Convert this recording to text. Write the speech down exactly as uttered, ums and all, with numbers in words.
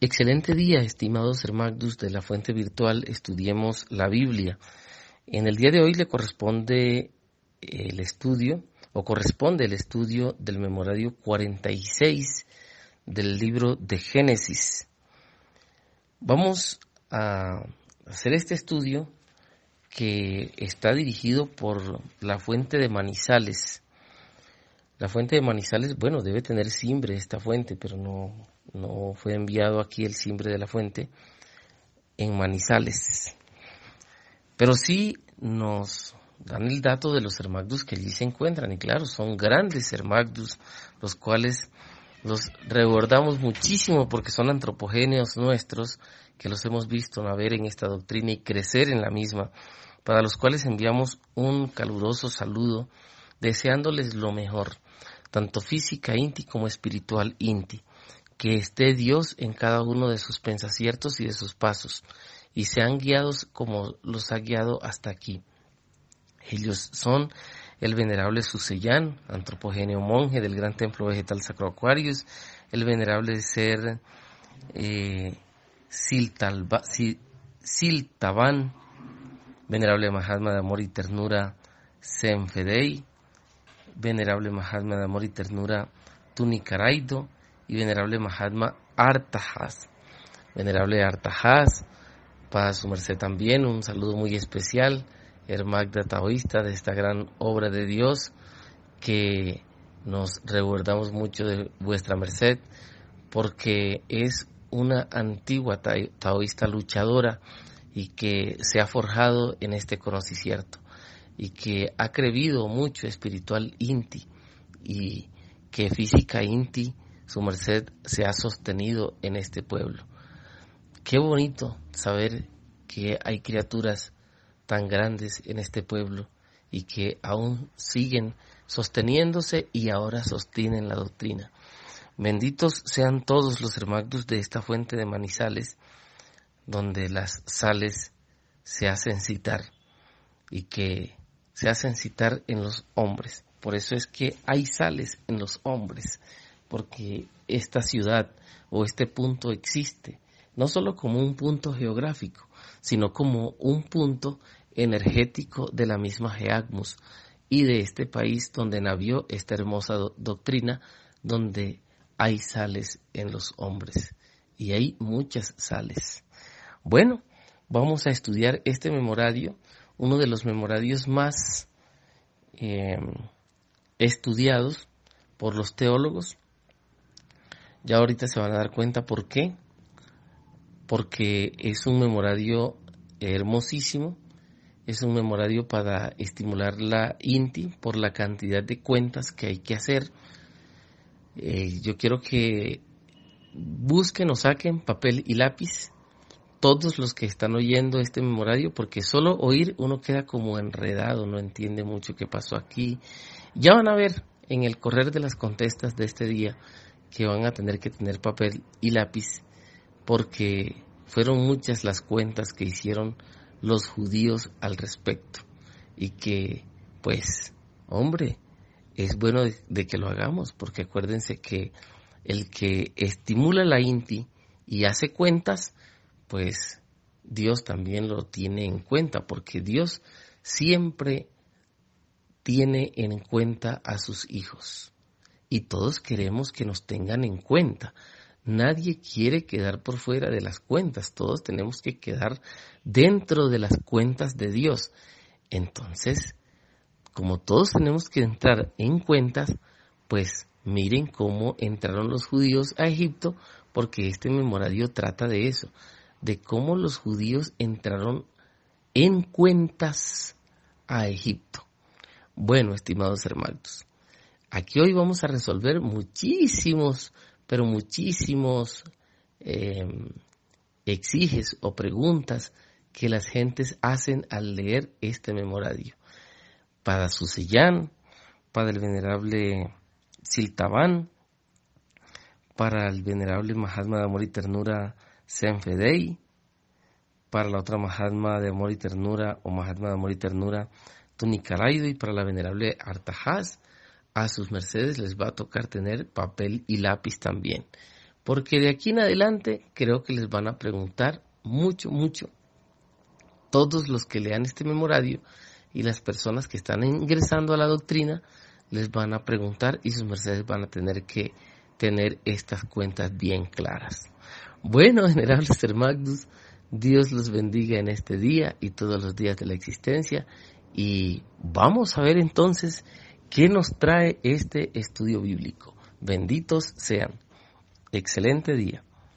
Excelente día, estimados hermanos de la Fuente Virtual. Estudiemos la Biblia. En el día de hoy le corresponde el estudio, o corresponde el estudio del memorario cuarenta y seis del libro de Génesis. Vamos a hacer este estudio que está dirigido por la Fuente de Manizales. La Fuente de Manizales, bueno, debe tener simbre esta fuente, pero no, no fue enviado aquí el simbre de la fuente en Manizales. Pero sí nos dan el dato de los hermagdus que allí se encuentran, y claro, son grandes hermagdus, los cuales los recordamos muchísimo porque son antropogéneos nuestros, que los hemos visto navegar en esta doctrina y crecer en la misma, para los cuales enviamos un caluroso saludo, deseándoles lo mejor, tanto física inti como espiritual inti, que esté Dios en cada uno de sus pensaciertos y de sus pasos, y sean guiados como los ha guiado hasta aquí. Ellos son el venerable Suseyán, antropogéneo monje del gran templo vegetal Sacro Aquarius, el venerable ser eh, Siltalba, Sil, Siltaban, venerable Mahatma de amor y ternura Senfedei, venerable Mahatma de amor y ternura Tunicaraido y venerable Mahatma Artajas. Venerable Artajas, para su merced también un saludo muy especial, hermagda taoísta de esta gran obra de Dios, que nos recordamos mucho de vuestra merced, porque es una antigua taoísta luchadora y que se ha forjado en este conocimiento, y que ha creído mucho espiritual inti, y que física inti, su merced, se ha sostenido en este pueblo. Qué bonito saber que hay criaturas tan grandes en este pueblo y que aún siguen sosteniéndose y ahora sostienen la doctrina. Benditos sean todos los hermagdus de esta fuente de Manizales, donde las sales se hacen citar y que se hacen citar en los hombres. Por eso es que hay sales en los hombres, porque esta ciudad o este punto existe, no solo como un punto geográfico, sino como un punto energético de la misma Geagmus y de este país donde nació esta hermosa do- doctrina, donde hay sales en los hombres, y hay muchas sales. Bueno, vamos a estudiar este memorario, uno de los memorarios más eh, estudiados por los teólogos. Ya ahorita se van a dar cuenta por qué, porque es un memorario hermosísimo, es un memorario para estimular la inti por la cantidad de cuentas que hay que hacer. Eh, yo quiero que busquen o saquen papel y lápiz, todos los que están oyendo este memorario, porque solo oír uno queda como enredado, no entiende mucho qué pasó aquí. Ya van a ver en el correr de las contestas de este día que van a tener que tener papel y lápiz, porque fueron muchas las cuentas que hicieron los judíos al respecto, y que, pues, hombre, es bueno de, de que lo hagamos, porque acuérdense que el que estimula la inti y hace cuentas, pues Dios también lo tiene en cuenta, porque Dios siempre tiene en cuenta a sus hijos, y todos queremos que nos tengan en cuenta. Nadie quiere quedar por fuera de las cuentas, todos tenemos que quedar dentro de las cuentas de Dios. Entonces, como todos tenemos que entrar en cuentas, pues miren cómo entraron los judíos a Egipto, porque este memorario trata de eso, de cómo los judíos entraron en cuentas a Egipto. Bueno, estimados hermanos, aquí hoy vamos a resolver muchísimos, pero muchísimos eh, exiges o preguntas que las gentes hacen al leer este memorario. Para Suseyán, para el venerable Siltaban, para el venerable Mahatma de amor y ternura Senfedei, para la otra Mahatma de amor y ternura o Mahatma de amor y ternura Tunicaraido, y para la venerable Artajas. A sus mercedes les va a tocar tener papel y lápiz también, porque de aquí en adelante creo que les van a preguntar mucho, mucho. Todos los que lean este memorario y las personas que están ingresando a la doctrina les van a preguntar y sus mercedes van a tener que tener estas cuentas bien claras. Bueno, venerable Ser Magnus, Dios los bendiga en este día y todos los días de la existencia, y vamos a ver entonces qué nos trae este estudio bíblico. Benditos sean. Excelente día.